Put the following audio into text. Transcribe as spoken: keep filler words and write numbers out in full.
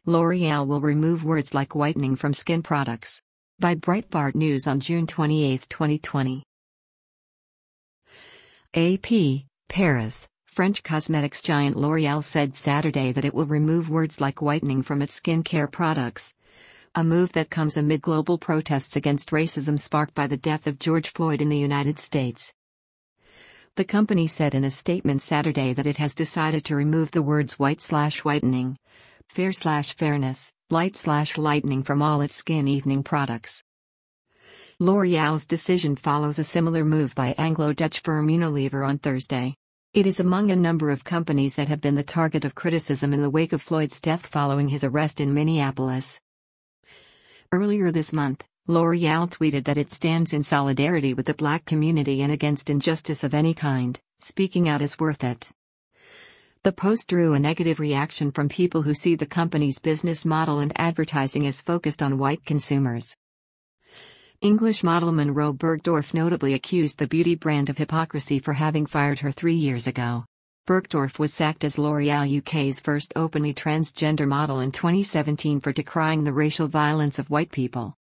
L'Oreal will remove words like whitening from skin products. By Breitbart News on June twenty-eighth, twenty twenty. A P, Paris. French cosmetics giant L'Oreal said Saturday that it will remove words like whitening from its skincare products. A move that comes amid global protests against racism sparked by the death of George Floyd in the United States. The company said in a statement Saturday that it has decided to remove the words white slash whitening, fair slash fairness, light slash lightening from all its skin evening products. L'Oreal's decision follows a similar move by Anglo-Dutch firm Unilever on Thursday. It is among a number of companies that have been the target of criticism in the wake of Floyd's death following his arrest in Minneapolis. Earlier this month, L'Oreal tweeted that it stands in solidarity with the Black community and against injustice of any kind, speaking out is worth it. The post drew a negative reaction from people who see the company's business model and advertising as focused on white consumers. English model Monroe Bergdorf notably accused the beauty brand of hypocrisy for having fired her three years ago. Bergdorf was sacked as L'Oreal U K's first openly transgender model in twenty seventeen for decrying the racial violence of white people.